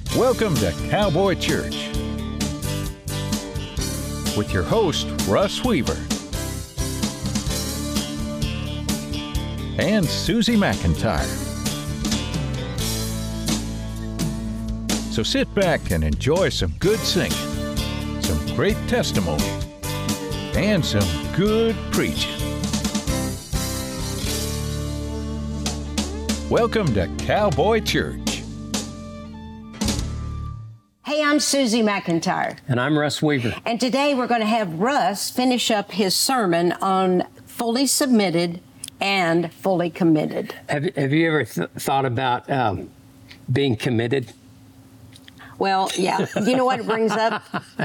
Welcome to Cowboy Church with your host, Russ Weaver and Susie McIntyre. So sit back and enjoy some good singing, some great testimony, and some good preaching. Welcome to Cowboy Church. Hey, I'm Susie McIntyre. And I'm Russ Weaver. And today we're going to have Russ finish up his sermon on fully submitted and fully committed. Have you ever thought about being committed? Well, yeah. You know what it brings up?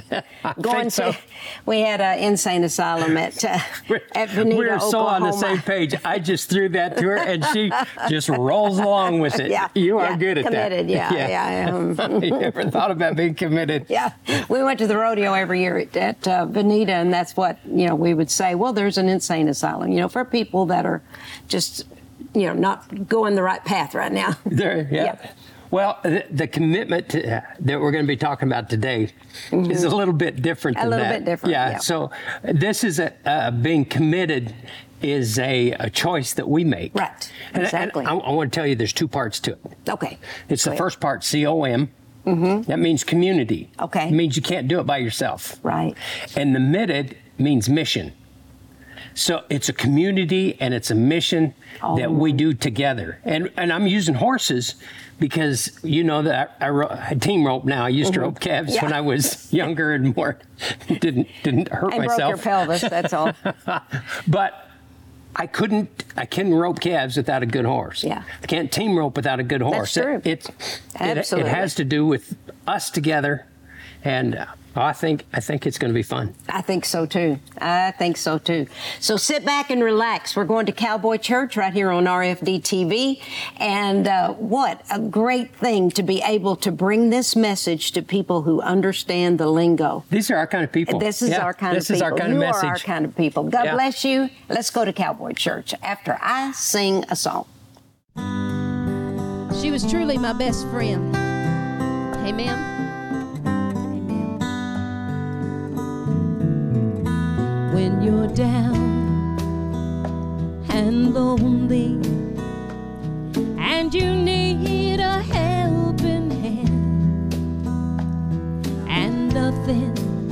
We had an insane asylum at Bonita, We're so Oklahoma. on the same page. I just threw that to her, and she just rolls along with it. Yeah, you are good at committed, that. Yeah. You ever thought about being committed? Yeah. We went to the rodeo every year at Bonita, and that's what, we would say, well, there's an insane asylum, for people that are just, not going the right path right now. Yeah. Well, the commitment that we're going to be talking about today is a little bit different than that. A little bit different, yeah. So this is being committed is a choice that we make. Right, exactly. And I want to tell you there's two parts to it. Okay. It's the first part, COM. Mm-hmm. That means community. Okay. It means you can't do it by yourself. Right. And the committed means mission. So it's a community and it's a mission that we do together. And I'm using horses because that I team rope now. I used to rope calves when I was younger and more didn't hurt and myself. Broke your pelvis, that's all. But I couldn't rope calves without a good horse. Yeah. I can't team rope without a good horse. That's true. It has to do with us together, and I think it's going to be fun. I think so too. So sit back and relax. We're going to Cowboy Church right here on RFD TV. And what a great thing to be able to bring this message to people who understand the lingo. These are our kind of people. This is our kind of people. This is our kind of message. You are our kind of people. God bless you. Let's go to Cowboy Church after I sing a song. She was truly my best friend. Amen. When you're down and lonely and you need a helping hand and nothing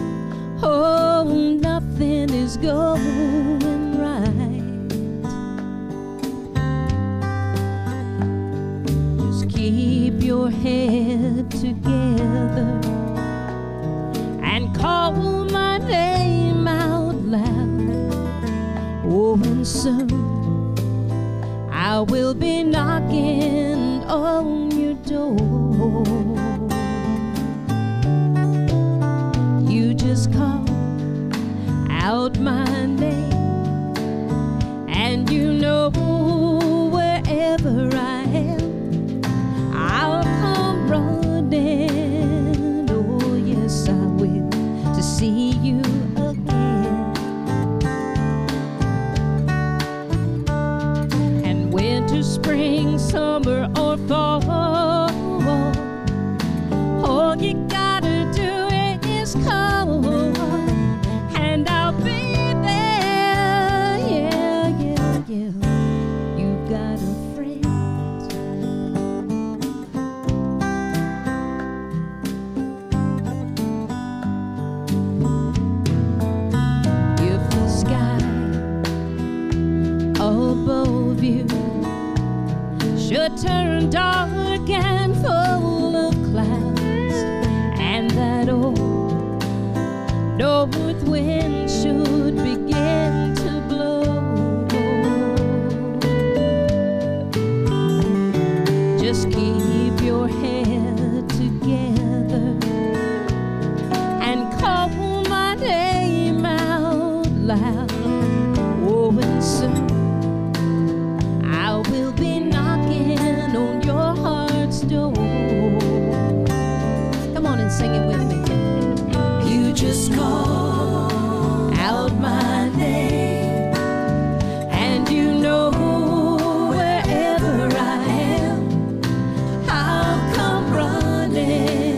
is going right, just keep your head together and call my name out loud. Oh, and soon I will be knocking on your door. You just call out my name, and wherever I am, I'll come running. Oh, yes, I will, to see you again. And winter, spring, summer, or fall, all you gotta do is call, and I'll be there. Yeah, you got a friend. If the sky above you should turn dark and full of clouds, and that old north wind should begin to blow, just keep your head together and call my name out loud. Oh, and soon I will be knocking on your heart's door. Come on and sing it with me. You just call out my name, and wherever I am, I'll come running.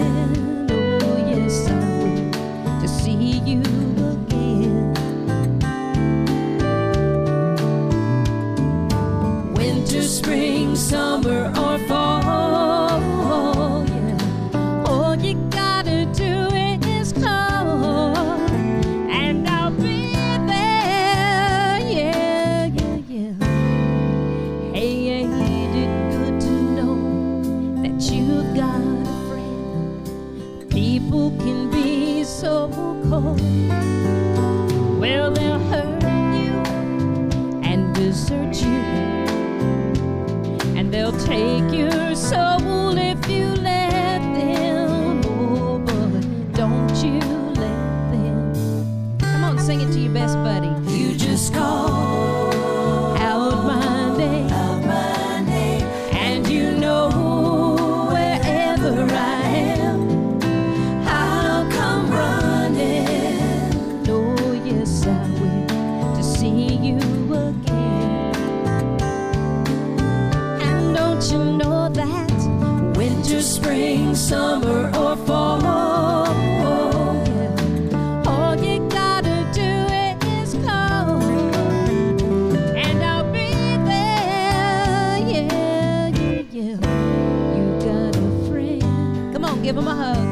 that you've got a friend. People can be so cold. Well, they'll hurt you and desert you, and they'll take your soul if you let them. Oh, but don't you let them. Come on, sing it to your best buddy. You just call out my name, and you know wherever I am, I'll come running. Oh, yes, I will, to see you again. And don't you know that winter, spring, summer, or fall, all you gotta do is call, and I'll be there. Yeah, yeah, yeah. You got a friend. Come on, give him a hug.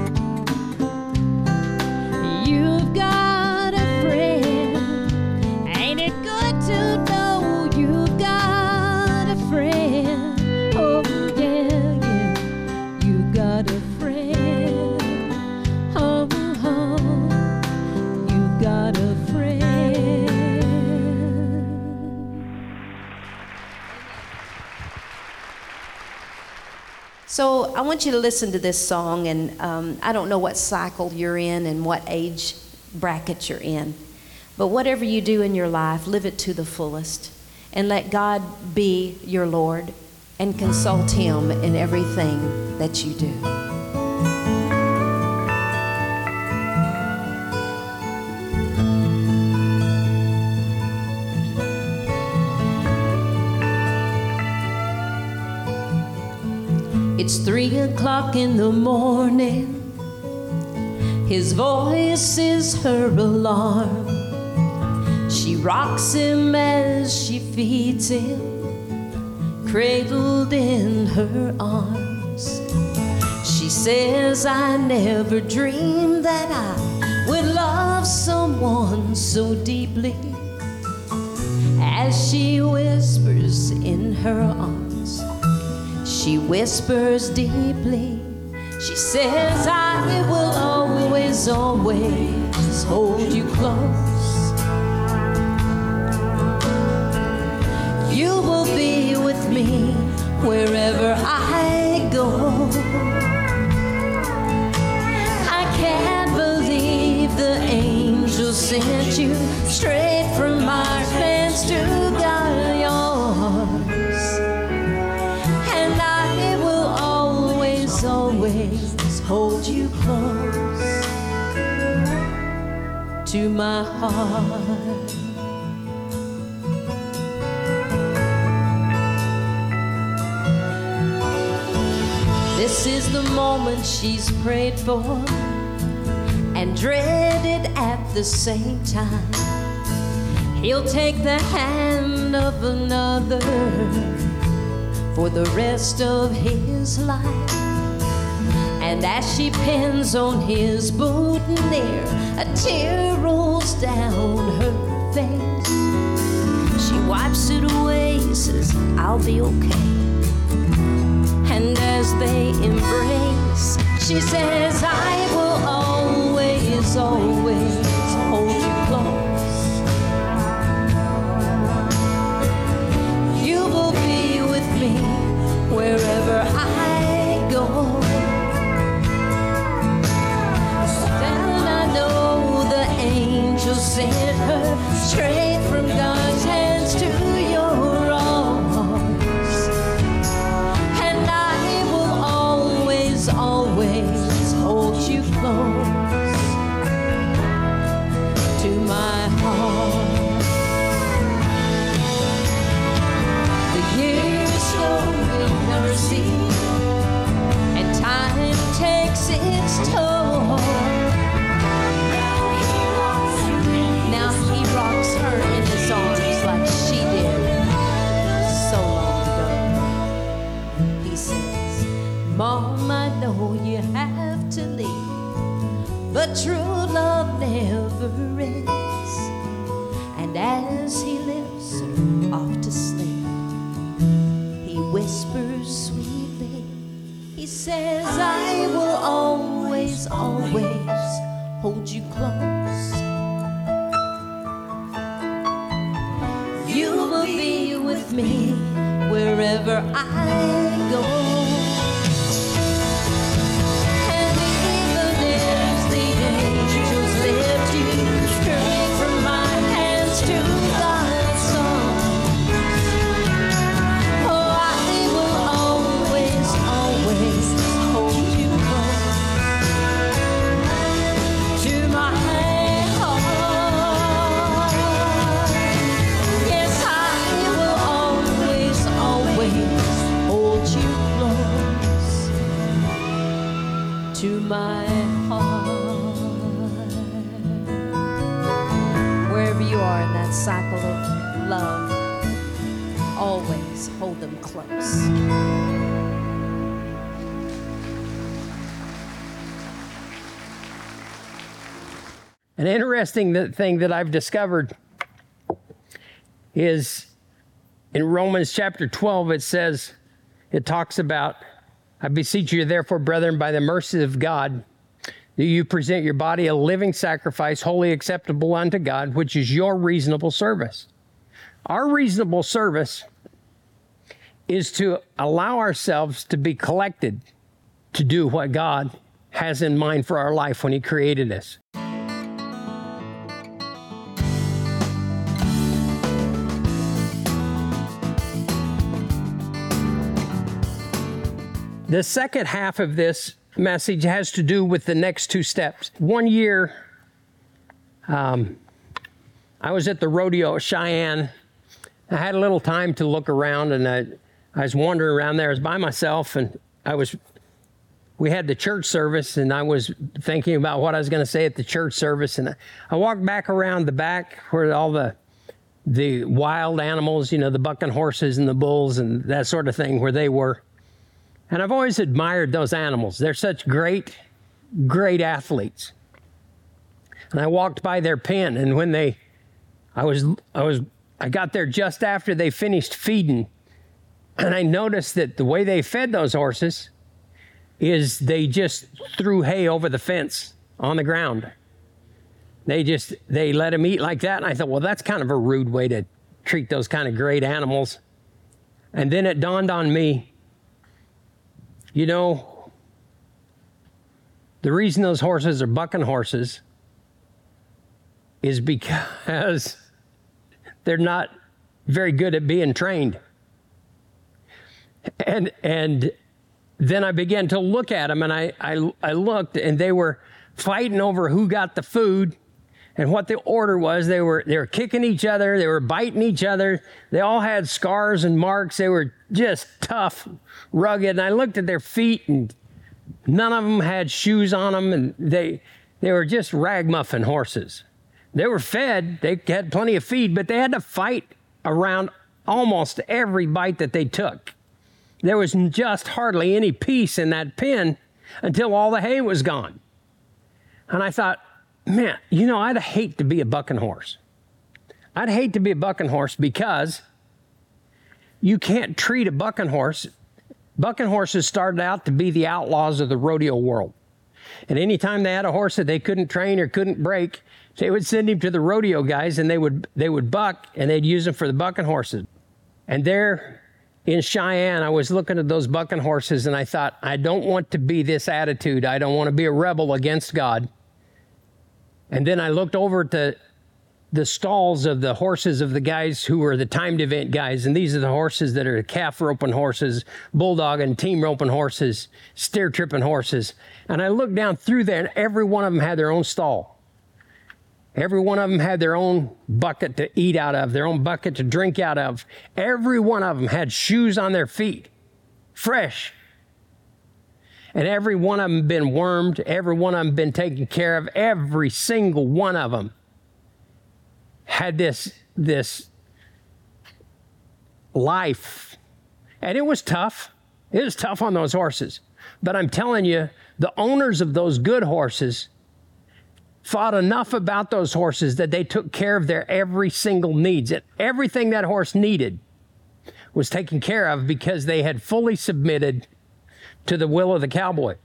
You've got a friend. Ain't it good to know you've got a friend? Oh, yeah, yeah. You got a friend. Oh, oh. You got a friend. So I want you to listen to this song, and I don't know what cycle you're in and what age bracket you're in, but whatever you do in your life, live it to the fullest, and let God be your Lord, and consult Him in everything that you do. It's 3 o'clock in the morning. His voice is her alarm. She rocks him as she feeds him, cradled in her arms. She says, I never dreamed that I would love someone so deeply. As she whispers in her arms, she whispers deeply. She says, I will always, always hold you close. You will be with me wherever I go. I can't believe the angel sent you straight from our hands to God yours. And I will always, always hold you close to my heart. This is the moment she's prayed for and dreaded at the same time. He'll take the hand of another for the rest of his life. And as she pins on his boutonniere, a tear rolls down her face. She wipes it away, says, I'll be okay. And as they embrace, she says, I will always, always hold you close. You will be with me wherever I go. And I know the angel sent her straight from God's hands to your arms. And I will always, always hold you close to my heart. The years go with mercy, and time takes its toll. Now he rocks her in his arms like she did so long ago. He says, Mom, I know you have to leave, but true love never ends. And as he lifts her off to sleep, he whispers sweetly, he He says, I will always, always hold you close. You will be with me wherever I go. And even if the angels lift you straight from my hands to God's song, oh, I will always, always hold you close to my heart. Yes, I will always, always hold you close to my heart. Wherever you are in that cycle of love, always hold them close. An interesting thing that I've discovered is in Romans chapter 12, it talks about, I beseech you therefore, brethren, by the mercies of God, that you present your body a living sacrifice, wholly acceptable unto God, which is your reasonable service. Our reasonable service is to allow ourselves to be collected to do what God has in mind for our life when He created us. The second half of this message has to do with the next two steps. One year, I was at the rodeo at Cheyenne. I had a little time to look around, and I was wandering around there. I was by myself, and we had the church service, and I was thinking about what I was going to say at the church service. And I walked back around the back where all the wild animals, you know, the bucking horses and the bulls and that sort of thing, where they were. And I've always admired those animals. They're such great, great athletes. And I walked by their pen, and when I got there just after they finished feeding, and I noticed that the way they fed those horses is they just threw hay over the fence on the ground. They let them eat like that. And I thought, well, that's kind of a rude way to treat those kind of great animals. And then it dawned on me, you know, the reason those horses are bucking horses is because they're not very good at being trained. And then I began to look at them, and I looked, and they were fighting over who got the food and what the order was. They were kicking each other. They were biting each other. They all had scars and marks. They were just tough, rugged. And I looked at their feet, and none of them had shoes on them. And they were just ragamuffin horses. They were fed. They had plenty of feed, but they had to fight around almost every bite that they took. There was just hardly any peace in that pen until all the hay was gone. And I thought, man, you know, I'd hate to be a bucking horse. I'd hate to be a bucking horse because you can't treat a bucking horse. Bucking horses started out to be the outlaws of the rodeo world. And anytime they had a horse that they couldn't train or couldn't break, they would send him to the rodeo guys, and they would buck, and they'd use him for the bucking horses. And there in Cheyenne, I was looking at those bucking horses, and I thought, I don't want to be this attitude. I don't want to be a rebel against God. And then I looked over at the stalls of the horses of the guys who were the timed event guys. And these are the horses that are calf roping horses, bulldog and team roping horses, steer tripping horses. And I looked down through there, and every one of them had their own stall. Every one of them had their own bucket to eat out of, their own bucket to drink out of. Every one of them had shoes on their feet, fresh. And every one of them been wormed. Every one of them been taken care of. Every single one of them had this life. And it was tough. It was tough on those horses. But I'm telling you, the owners of those good horses thought enough about those horses that they took care of their every single needs. And everything that horse needed was taken care of because they had fully submitted to the will of the cowboy.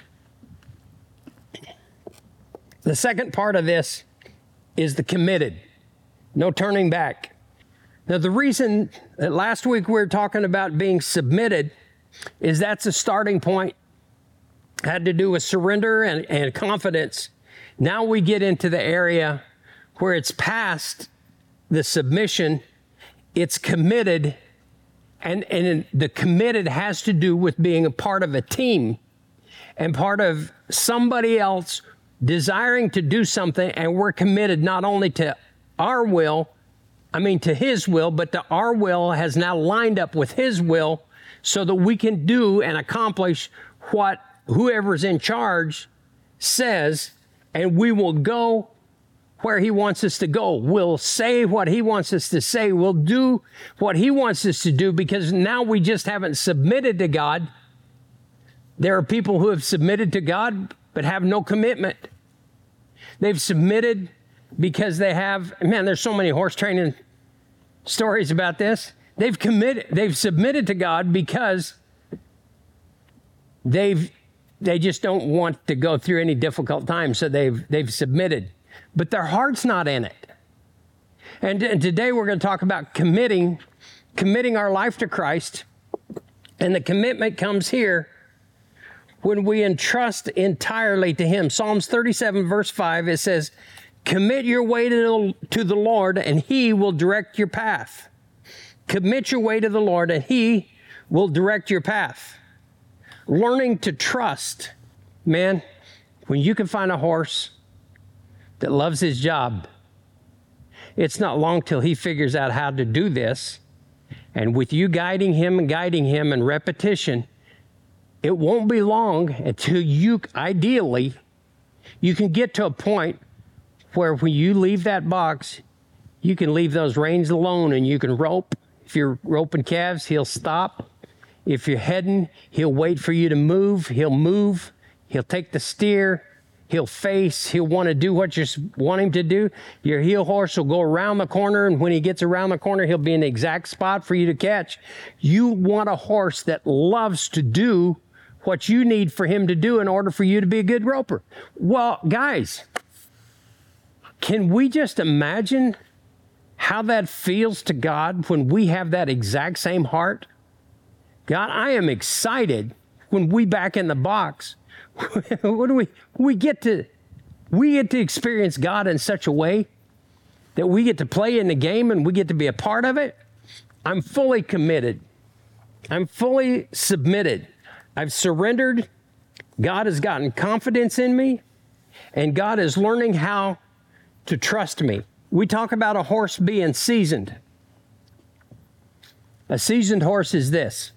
The second part of this is the committed. No turning back. Now, the reason that last week we were talking about being submitted is that's a starting point. Had to do with surrender and confidence. Now we get into the area where it's past the submission, it's committed, and the committed has to do with being a part of a team and part of somebody else desiring to do something, and we're committed not only to our will, to his will, but to our will has now lined up with his will so that we can do and accomplish what whoever's in charge says, and we will go where he wants us to go. We'll say what he wants us to say. We'll do what he wants us to do, because now we just haven't submitted to God. There are people who have submitted to God but have no commitment. They've submitted because they have, there's so many horse training stories about this. They've submitted to God because they just don't want to go through any difficult times, so they've submitted. But their heart's not in it. And today we're going to talk about committing our life to Christ. And the commitment comes here when we entrust entirely to him. Psalms 37 verse 5, it says, commit your way to the Lord, and he will direct your path. Commit your way to the Lord, and he will direct your path. Learning to trust. Man, when you can find a horse that loves his job, it's not long till he figures out how to do this. And with you guiding him and repetition, it won't be long until ideally, you can get to a point where when you leave that box, you can leave those reins alone and you can rope. If you're roping calves, he'll stop. If you're heading, he'll wait for you to move. He'll move. He'll take the steer. He'll face. He'll want to do what you want him to do. Your heel horse will go around the corner, and when he gets around the corner, he'll be in the exact spot for you to catch. You want a horse that loves to do what you need for him to do in order for you to be a good roper. Well, guys, can we just imagine how that feels to God when we have that exact same heart? God, I am excited when we back in the box. What do we get to experience God in such a way that we get to play in the game and we get to be a part of it. I'm fully committed. I'm fully submitted. I've surrendered. God has gotten confidence in me, and God is learning how to trust me. We talk about a horse being seasoned. A seasoned horse is this.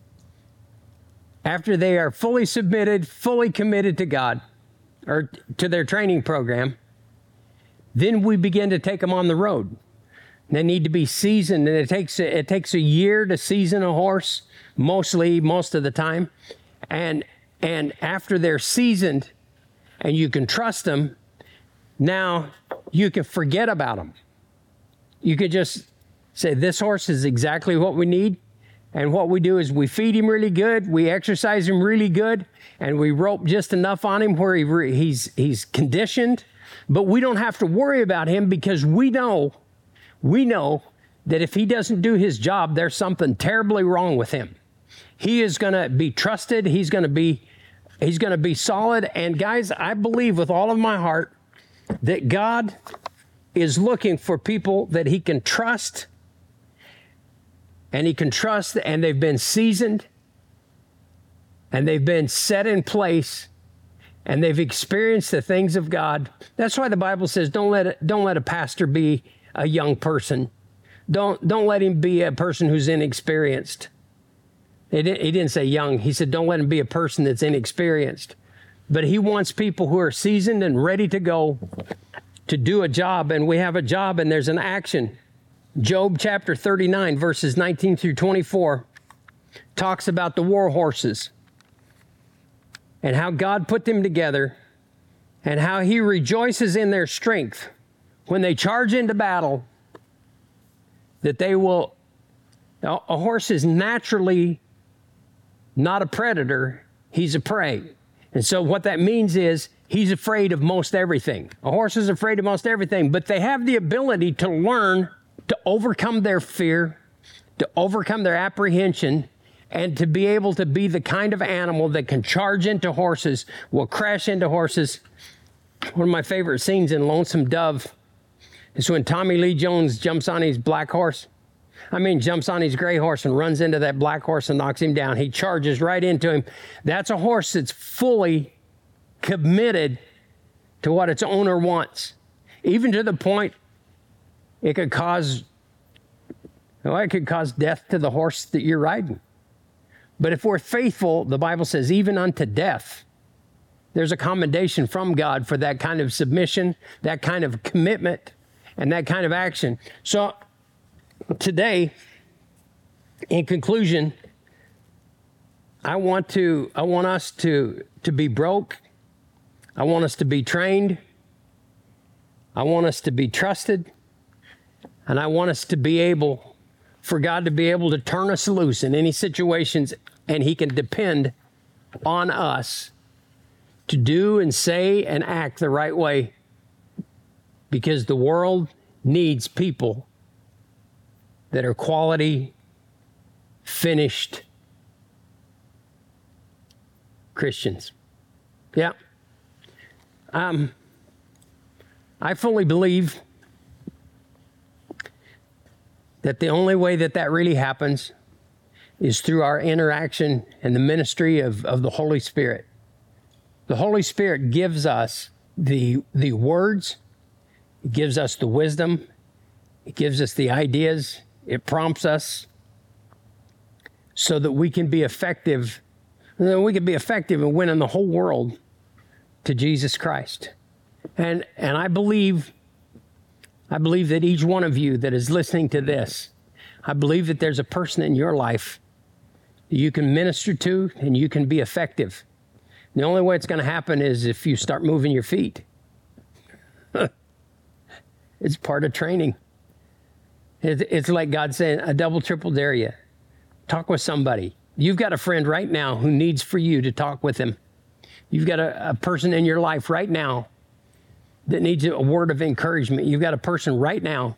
After they are fully submitted, fully committed to God, or to their training program, then we begin to take them on the road. They need to be seasoned, and it takes a year to season a horse, most of the time. And after they're seasoned and you can trust them, now you can forget about them. You could just say, this horse is exactly what we need. And what we do is we feed him really good, we exercise him really good, and we rope just enough on him where he's conditioned. But we don't have to worry about him, because we know that if he doesn't do his job, there's something terribly wrong with him. He is going to be trusted. He's going to be solid. And guys, I believe with all of my heart that God is looking for people that he can trust. And he can trust, and they've been seasoned, and they've been set in place, and they've experienced the things of God. That's why the Bible says, don't let a pastor be a young person. Don't let him be a person who's inexperienced. He didn't say young. He said, don't let him be a person that's inexperienced. But he wants people who are seasoned and ready to go to do a job. And we have a job, and there's an action. Job chapter 39, verses 19 through 24, talks about the war horses and how God put them together and how he rejoices in their strength when they charge into battle, that they will. A horse is naturally not a predator. he's a prey. And so what that means is he's afraid of most everything. A horse is afraid of most everything, but they have the ability to learn to overcome their fear, to overcome their apprehension, and to be able to be the kind of animal that can charge into horses, will crash into horses. One of my favorite scenes in Lonesome Dove is when Tommy Lee Jones jumps on his black horse. Jumps on his gray horse and runs into that black horse and knocks him down. He charges right into him. That's a horse that's fully committed to what its owner wants, even to the point it could cause death to the horse that you're riding. But if we're faithful, the Bible says, even unto death, there's a commendation from God for that kind of submission, that kind of commitment, and that kind of action. So today, in conclusion, I want us to be broke. I want us to be trained. I want us to be trusted. And I want us to be able, for God to be able to turn us loose in any situations, and he can depend on us to do and say and act the right way, because the world needs people that are quality, finished Christians. Yeah. I fully believe that the only way that really happens is through our interaction and the ministry of the Holy Spirit. The Holy Spirit gives us the words, it gives us the wisdom, it gives us the ideas, it prompts us so that we can be effective. We can be effective in winning the whole world to Jesus Christ. And I believe that each one of you that is listening to this, I believe that there's a person in your life that you can minister to and you can be effective. The only way it's going to happen is if you start moving your feet. It's part of training. It's like God saying, a double, triple dare you. Talk with somebody. You've got a friend right now who needs for you to talk with him. You've got a person in your life right now that needs a word of encouragement. You've got a person right now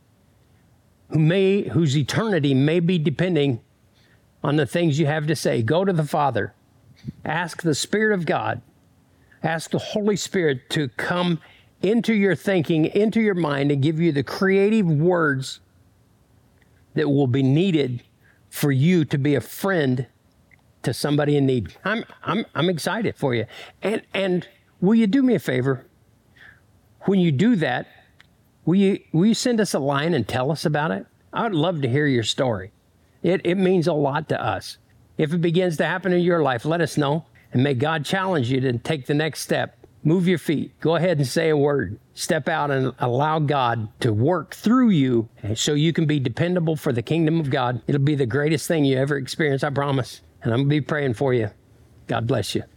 whose eternity may be depending on the things you have to say. Go to the Father. Ask the Spirit of God. Ask the Holy Spirit to come into your thinking, into your mind, and give you the creative words that will be needed for you to be a friend to somebody in need. I'm excited for you. And will you do me a favor? When you do that, will you send us a line and tell us about it? I would love to hear your story. It means a lot to us. If it begins to happen in your life, let us know. And may God challenge you to take the next step. Move your feet. Go ahead and say a word. Step out and allow God to work through you so you can be dependable for the kingdom of God. It'll be the greatest thing you ever experience, I promise. And I'm going to be praying for you. God bless you.